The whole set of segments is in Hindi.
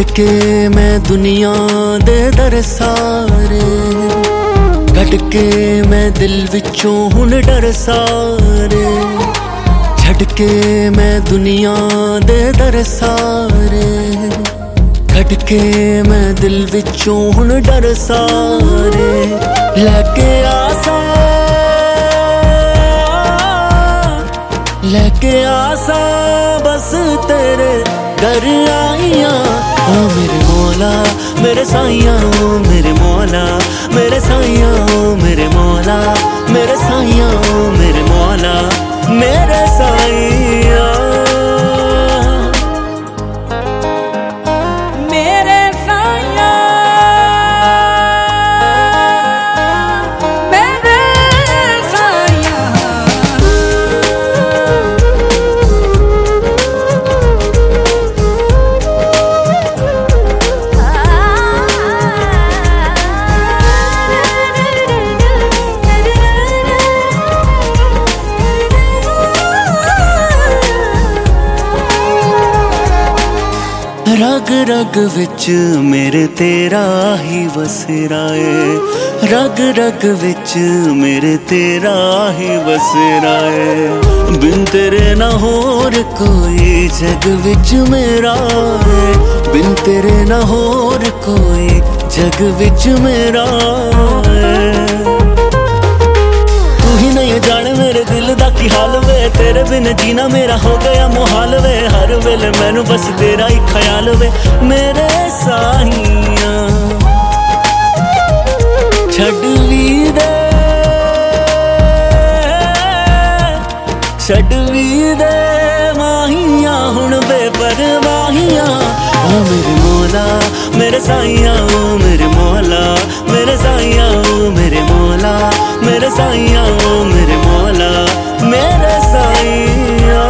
छड़ के मैं दुनिया दे दर सारे, कट के मैं दिल विचों हुण डर सारे। छड़ के मैं दुनिया दे दर सारे, कट के मैं दिल विचों हुण डर सारे। लैके आसा, लैके आसा बस तेरे दर आइयां। ओ मेरे मौला मेरे साइयां, ओ मेरे मौला मेरे साइयां, ओ मेरे मौला मेरे साइयां, ओ मेरे मौला मेरे साइयां। रग रग विच मेरे तेरा ही बसेरा है, रग रग विच मेरे तेरा ही बसेरा है। बिन तेरे ना होर कोई जग विच मेरा है, बिन तेरे ना होर कोई जग विच मेरा है। तू ही नहीं जाने मेरे दिल दा की हाल वे, तेरे बिन जीना मेरा हो गया मुहाल वे। हर वेले मैनू बस तेरा ही ख्याल वे मेरे साहियां। छड़ भी दे, छड़ भी दे माहियां हुण बेपरवाहियां। ओ मेरे मौला मेरे साहियां, ओ मेरे मौला मेरे साहियां, ओ मेरे मौला मेरे साहियां, ओ मेरे मौला मेरे साहियां।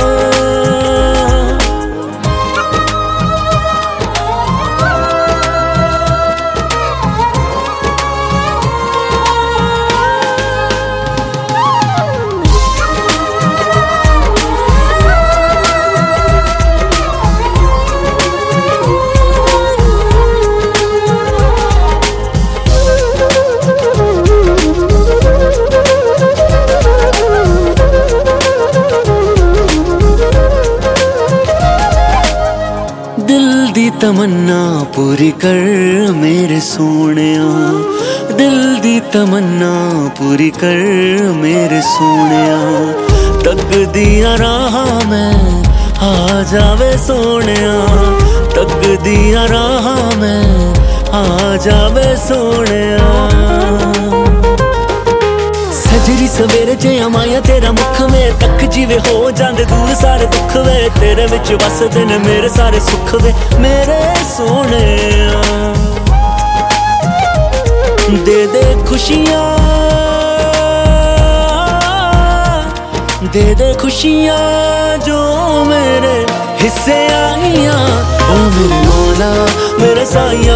दिल दी तमन्ना पूरी कर मेरे सोनिया, दिल दी तमन्ना पूरी कर मेरे सोनिया। तकदियां राह में आ जावे सोनिया, तकदियां राह में आ जावे सोनिया। सजरी सवेरे जे माया तेरा मुख में, तक जीवे हो जांदे दूर सारे दुख वे। तेरे विच वसदे ने मेरे सारे सुख वे मेरे सोने। दे दे खुशियां, दे दे खुशियां जो मेरे हिस्से आइयां। ओ मेरे मौला मेरे साइयां,